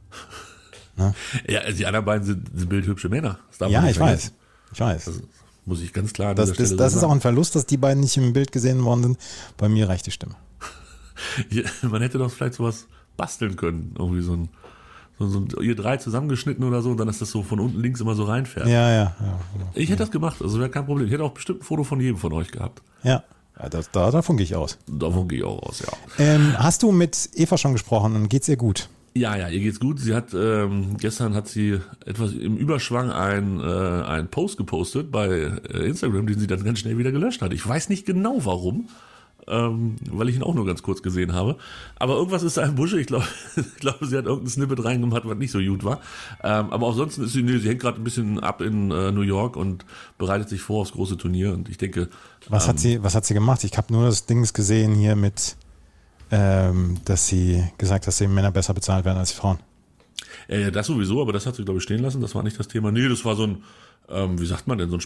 Ne? Ja, die anderen beiden sind, sind bildhübsche Männer. Das darf man Ja, nicht ich vergessen. weiß. Ich weiß. Das muss ich ganz klar an Das, dieser das, Stelle das so ist auch sagen. ein Verlust, dass die beiden nicht im Bild gesehen worden sind. Bei mir reicht die Stimme. Ja, man hätte doch vielleicht sowas basteln können. Irgendwie so ein, so, so ein ihr drei zusammengeschnitten oder so, und dann ist das so von unten links immer so reinfährt. Ja, ja. Ja, Ich hätte das gemacht, also wäre kein Problem. Ich hätte auch bestimmt ein Foto von jedem von euch gehabt. ja. ja das, da, davon gehe ich aus. Davon gehe ich auch aus, ja. Ähm, hast du mit Eva schon gesprochen und geht's ihr gut? Ja, ja, ihr geht's gut. Sie hat, ähm, gestern hat sie etwas im Überschwang ein, äh, ein Post gepostet bei äh, Instagram, den sie dann ganz schnell wieder gelöscht hat. Ich weiß nicht genau warum, ähm, weil ich ihn auch nur ganz kurz gesehen habe. Aber irgendwas ist da im Busche. Ich glaube, ich glaube, sie hat irgendein Snippet reingemacht, was nicht so gut war. Ähm, aber ansonsten ist sie, nee, sie hängt gerade ein bisschen ab in äh, New York und bereitet sich vor aufs große Turnier. Und ich denke, Was ähm, hat sie, was hat sie gemacht? Ich habe nur das Dings gesehen hier mit, ähm, dass sie gesagt hat, dass die Männer besser bezahlt werden als die Frauen. Äh, das sowieso, aber das hat sie, glaube ich, stehen lassen. Das war nicht das Thema. Nee, das war so ein, ähm, wie sagt man denn, so ein Spaß.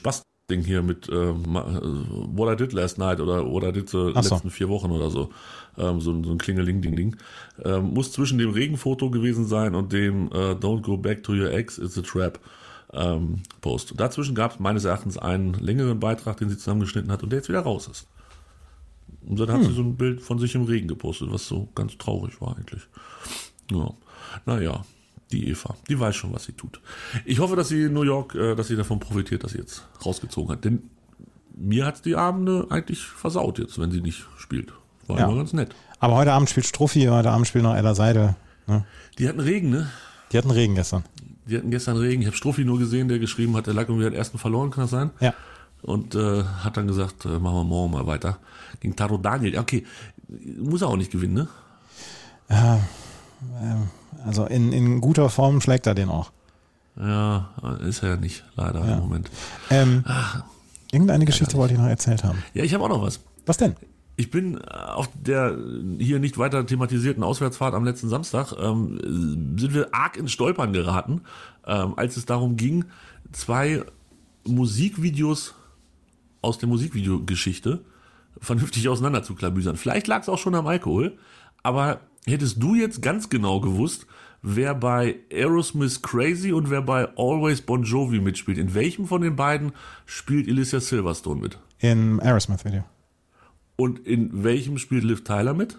Ding hier mit ähm, What I Did Last Night oder What I Did the Ach so. letzten vier Wochen oder so. Ähm, so, so ein Klingeling-Ding-Ding. Ähm, muss zwischen dem Regenfoto gewesen sein und dem äh, Don't Go Back to Your Ex, It's a Trap ähm, Post. Dazwischen gab es meines Erachtens einen längeren Beitrag, den sie zusammengeschnitten hat und der jetzt wieder raus ist. Und dann hm. hat sie so ein Bild von sich im Regen gepostet, was so ganz traurig war eigentlich. Ja. Naja. Die Eva, die weiß schon, was sie tut. Ich hoffe, dass sie in New York, äh, dass sie davon profitiert, dass sie jetzt rausgezogen hat. Denn mir hat die Abende eigentlich versaut jetzt, wenn sie nicht spielt. War ja. immer ganz nett. Aber heute Abend spielt Struffi, heute Abend spielt noch Ella Seidel. Ne? Die hatten Regen, ne? Die hatten Regen gestern. Die hatten gestern Regen. Ich habe Struffi nur gesehen, der geschrieben hat, der lag irgendwie den ersten verloren, kann das sein? Ja. Und äh, hat dann gesagt, äh, machen wir morgen mal weiter. Gegen Taro Daniel. Okay, muss er auch nicht gewinnen, ne? Ja, ähm. Also in, in guter Form schlägt er den auch. Ja, ist er ja nicht, leider ja. im Moment. Ähm, irgendeine Geschichte wollte ich noch erzählt haben. Ja, ich habe auch noch was. Was denn? Ich bin auf der hier nicht weiter thematisierten Auswärtsfahrt am letzten Samstag, ähm, sind wir arg ins Stolpern geraten, ähm, als es darum ging, zwei Musikvideos aus der Musikvideogeschichte vernünftig auseinander zu klabüsern. Vielleicht lag es auch schon am Alkohol, aber hättest du jetzt ganz genau gewusst, wer bei Aerosmith Crazy und wer bei Always Bon Jovi mitspielt? In welchem von den beiden spielt Alicia Silverstone mit? Im Aerosmith-Video. Und in welchem spielt Liv Tyler mit?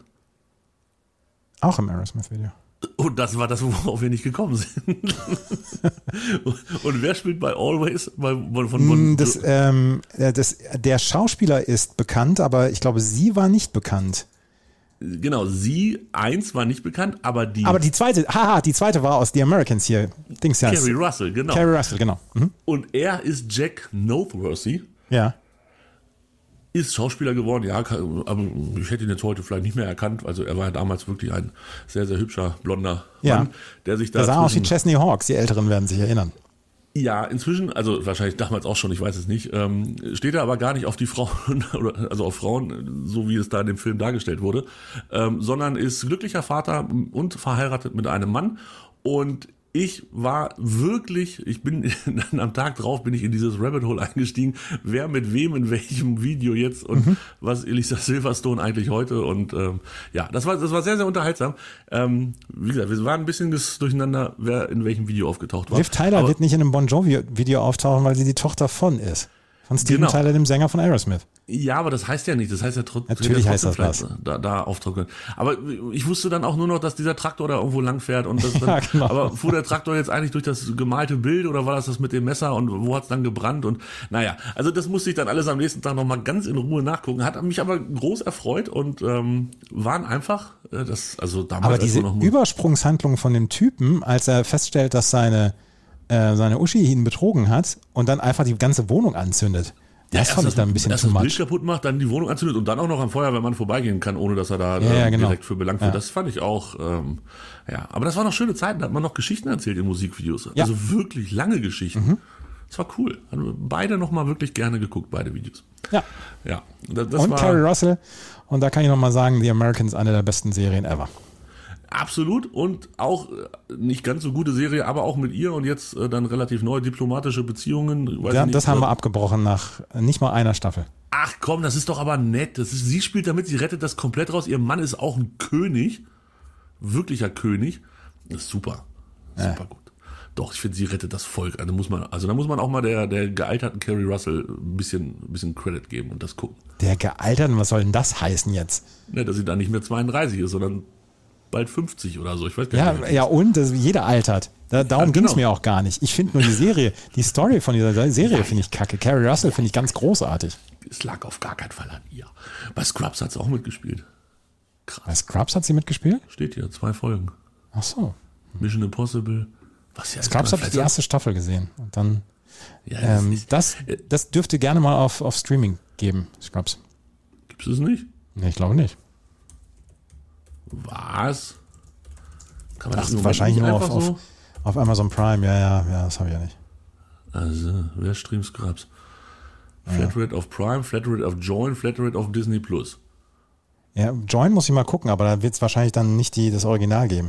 Auch im Aerosmith-Video. Und das war das, worauf wir nicht gekommen sind. Und wer spielt bei Always? Bei, von, von, das, ähm, das, der Schauspieler ist bekannt, aber ich glaube, sie war nicht bekannt. Genau, sie, eins war nicht bekannt, aber die... Aber die zweite, haha, die zweite war aus The Americans hier. Dings ja. Kerry Russell, genau. Kerry Russell, genau. Mhm. Und er ist Jack Noteworthy. Ja. Ist Schauspieler geworden, ja, aber ich hätte ihn jetzt heute vielleicht nicht mehr erkannt. Also er war ja damals wirklich ein sehr, sehr hübscher, blonder ja. Mann, der sich da... Der sah aus wie Chesney Hawkes, die Älteren werden sich erinnern. Ja, inzwischen, also wahrscheinlich damals auch schon, ich weiß es nicht, ähm, steht er aber gar nicht auf die Frauen, oder also auf Frauen, so wie es da in dem Film dargestellt wurde, ähm, sondern ist glücklicher Vater und verheiratet mit einem Mann. Und ich war wirklich, ich bin am Tag drauf, bin ich in dieses Rabbit Hole eingestiegen, wer mit wem in welchem Video jetzt und mhm. was Alicia Silverstone eigentlich heute und ähm, ja, das war das war sehr, sehr unterhaltsam. Ähm, wie gesagt, wir waren ein bisschen durcheinander, wer in welchem Video aufgetaucht war. Liv Tyler Aber, wird nicht in einem Bon Jovi-Video auftauchen, weil sie die Tochter von ist. Von Steven genau. Tyler, dem Sänger von Aerosmith. Ja, aber das heißt ja nicht. Das heißt ja trotzdem, natürlich heißt das was. Da, da auftauchen. Aber ich wusste dann auch nur noch, dass dieser Traktor da irgendwo lang fährt und das dann, ja, genau. Aber fuhr der Traktor jetzt eigentlich durch das gemalte Bild oder war das das mit dem Messer und wo hat's dann gebrannt und naja, also das musste ich dann alles am nächsten Tag nochmal ganz in Ruhe nachgucken. Hat mich aber groß erfreut und ähm, waren einfach, äh, das also damals. Aber diese noch Übersprungshandlung von dem Typen, als er feststellt, dass seine äh, seine Uschi ihn betrogen hat und dann einfach die ganze Wohnung anzündet. Das ja, fand ich dann ein bisschen erst too das much. Bild kaputt macht, dann die Wohnung anzündet und dann auch noch am Feuerwehrmann vorbeigehen kann, ohne dass er da ja, ja, genau. direkt für belangt wird. Ja. Das fand ich auch, ähm, ja. Aber das waren noch schöne Zeiten, da hat man noch Geschichten erzählt in Musikvideos. Ja. Also wirklich lange Geschichten. Mhm. Das war cool. Haben wir beide nochmal wirklich gerne geguckt, beide Videos. Ja. Ja. Das, das und war Kerry Russell. Und da kann ich nochmal sagen, The Americans, eine der besten Serien ever. Absolut und auch nicht ganz so gute Serie, aber auch mit ihr und jetzt äh, dann relativ neue diplomatische Beziehungen. Weiß Ja, nicht, das haben wir abgebrochen nach nicht mal einer Staffel. Ach komm, das ist doch aber nett. Das ist, sie spielt damit, sie rettet das komplett raus. Ihr Mann ist auch ein König, wirklicher König. Das ist super, super ja. gut. Doch, ich finde, sie rettet das Volk. Also muss man, also da muss man auch mal der der gealterten Kerry Russell ein bisschen, ein bisschen Credit geben und das gucken. Der gealterten, was soll denn das heißen jetzt? Ne, dass sie da nicht mehr zweiunddreißig ist, sondern bald fünfzig oder so, ich weiß gar ja, nicht. Ja, und das, jeder altert. Da, darum ja, genau. ging es mir auch gar nicht. Ich finde nur die Serie, die Story von dieser Serie finde ich kacke. Carrie Russell finde ich ganz großartig. Es lag auf gar keinen Fall an ihr. Bei Scrubs hat sie auch mitgespielt. Krass. Bei Scrubs hat sie mitgespielt? Steht hier, zwei Folgen. Ach so. Mission Impossible. Was ja Scrubs habe ich die erste Staffel gesehen. Und dann, ja, das, ähm, ist, das, das dürfte gerne mal auf, auf Streaming geben, Scrubs. Gibt es nicht? Nee, ich glaube nicht. Was? Kann man Ach, das wahrscheinlich nur auf, so? auf, auf Amazon Prime, ja, ja, ja, das habe ich ja nicht. Also, wer streamt Scrubs? Flatrate ja. auf Prime, Flatrate auf Join, Flatrate auf Disney Plus. Ja, Join muss ich mal gucken, aber da wird es wahrscheinlich dann nicht die, das Original geben.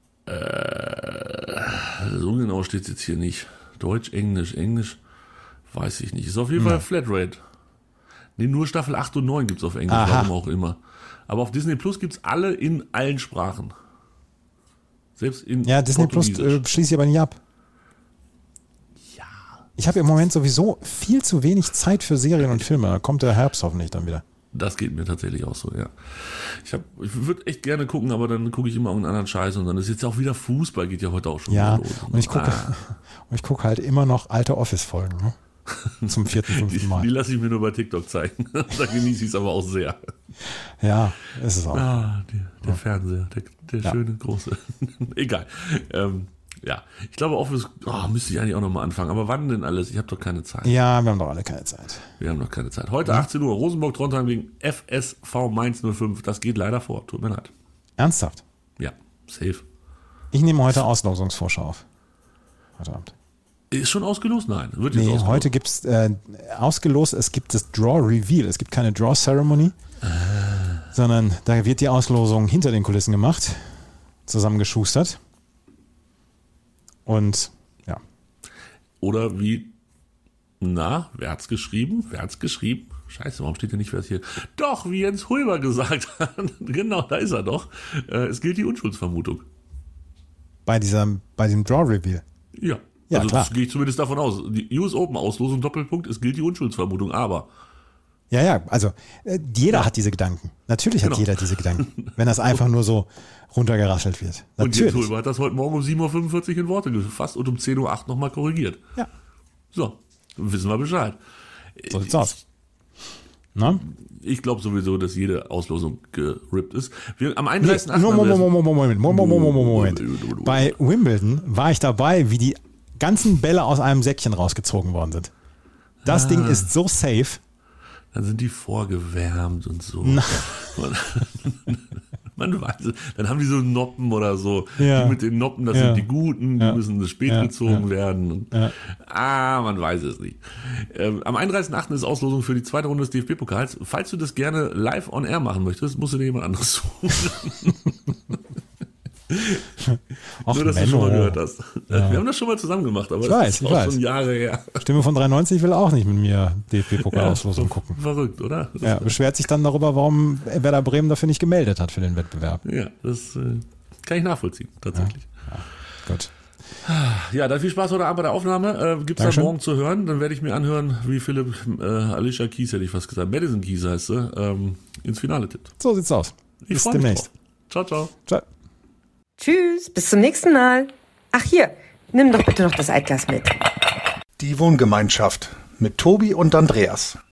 Äh, so genau steht es jetzt hier nicht. Deutsch, Englisch, Englisch. Weiß ich nicht. Ist auf jeden Fall Flatrate. Nee, nur Staffel acht und neun gibt's auf Englisch, Aha. warum auch immer. Aber auf Disney Plus gibt's alle in allen Sprachen. Selbst in Ja, Disney Plus Portugiesisch. äh, schließe ich aber nicht ab. Ja. Ich habe im Moment sowieso viel zu wenig Zeit für Serien und Filme. Da kommt der Herbst hoffentlich dann wieder. Das geht mir tatsächlich auch so, ja. Ich, hab, ich würde echt gerne gucken, aber dann gucke ich immer irgendeinen anderen Scheiß und dann ist jetzt auch wieder Fußball, geht ja heute auch schon Ja, wieder los. und ich gucke Ah, und ich gucke halt immer noch alte Office-Folgen. Ne? Zum vierten, die fünften die Mal. lasse ich mir nur bei TikTok zeigen. Da genieße ich es aber auch sehr. Ja, ist es auch. Ah, der, der Fernseher, der, der Ja. schöne große. Egal. Ähm, ja, ich glaube, Office, oh, müsste ich eigentlich auch nochmal anfangen. Aber wann denn alles? Ich habe doch keine Zeit. Ja, wir haben doch alle keine Zeit. Wir haben noch keine Zeit. Heute achtzehn Uhr, Rosenborg-Trondheim gegen F S V Mainz null fünf. Das geht leider vor. Tut mir leid. Ernsthaft? Ja, safe. Ich nehme heute Auslosungsvorschau auf. Heute Abend. Ist schon ausgelost? Nein. Wird jetzt Nee, ausgelost. heute gibt es äh, ausgelost, es gibt das Draw Reveal. Es gibt keine Draw Ceremony, Ah. sondern da wird die Auslosung hinter den Kulissen gemacht, zusammengeschustert. Und ja, Oder wie, na, wer hat's geschrieben? Wer hat's geschrieben? Scheiße, warum steht hier nicht, wer es hier? Doch, wie Jens Hulber gesagt hat. Genau, da ist er doch. Äh, es gilt die Unschuldsvermutung. bei dieser, bei dem Draw Reveal. Ja. Ja, also klar. das gehe ich zumindest davon aus. Die U S Open Auslosung, Doppelpunkt, es gilt die Unschuldsvermutung, aber Ja, ja, also äh, jeder hat diese Gedanken. Natürlich hat Genau. jeder diese Gedanken, wenn das einfach nur so runtergerasselt wird. und Jens Natürlich. Hulber hat das heute Morgen um sieben Uhr fünfundvierzig in Worte gefasst und um zehn Uhr acht nochmal korrigiert. Ja, So, wissen wir Bescheid. so sieht's aus. Na? Ich glaube sowieso, dass jede Auslosung gerippt ist. Wir, am Nee, einunddreißigsten nur achten Moment, Moment, Moment, Moment, Moment, Moment, Moment. Bei Wimbledon war ich dabei, wie die ganzen Bälle aus einem Säckchen rausgezogen worden sind. Das Ah. Ding ist so safe. Dann sind die vorgewärmt und so. Na. Man, man weiß es. Dann haben die so Noppen oder so. Ja. Die mit den Noppen, das Ja. sind die Guten, die Ja. müssen spät Ja. gezogen Ja. werden. Und, Ja. Ah, man weiß es nicht. Ähm, am einunddreißigsten achten ist Auslosung für die zweite Runde des D F B-Pokals. Falls du das gerne live on air machen möchtest, musst du dir jemand anderes suchen. Och, Nur, dass du schon mal Menno. gehört hast. Wir haben das schon mal zusammen gemacht, aber Ich das weiß, ist ich auch weiß. schon Jahre her. Stimme von dreiundneunzig will auch nicht mit mir D F B-Pokal-Auslosung gucken. Verrückt, oder? Das, Ja, beschwert sich dann darüber, warum Werder Bremen dafür nicht gemeldet hat für den Wettbewerb. ja, das äh, kann ich nachvollziehen, tatsächlich. Gut. Ja, dann viel Spaß heute Abend bei der Aufnahme. Äh, Gibt's dann Dankeschön. morgen zu hören. Dann werde ich mir anhören, wie Philipp, äh, Alicia Keys hätte ich fast gesagt, Madison Keys heißt sie, ähm, ins Finale tippt. So sieht's aus. Ich Bis freue mich demnächst. drauf. Ciao, ciao. Ciao. Tschüss, bis zum nächsten Mal. Ach hier, nimm doch bitte noch das Altglas mit. Die Wohngemeinschaft mit Tobi und Andreas.